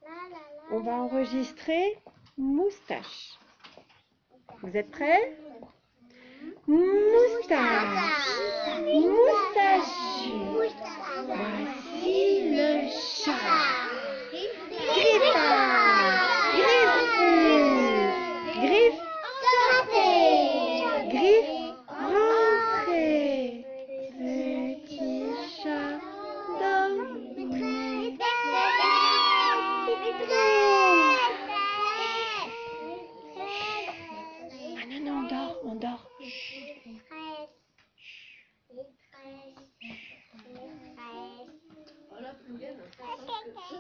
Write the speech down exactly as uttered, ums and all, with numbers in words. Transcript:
On va enregistrer moustache. Vous êtes prêts? Moustache. Moustache.